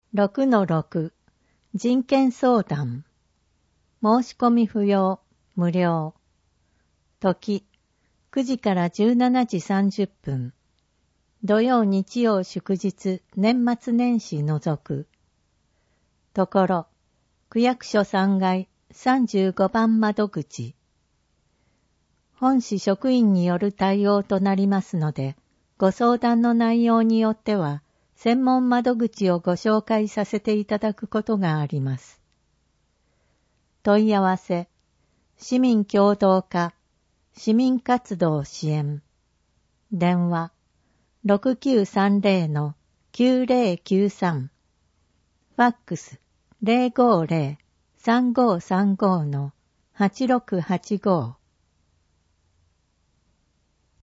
6-6 人権相談申し込み不要無料時9時から17時30分土曜日曜祝日年末年始除くところ区役所3階35番窓口本市職員による対応となりますのでご相談の内容によっては専門窓口をご紹介させていただくことがあります。問い合わせ、市民協働課、市民活動支援、電話、6930-9093、ファックス、050-3535-8685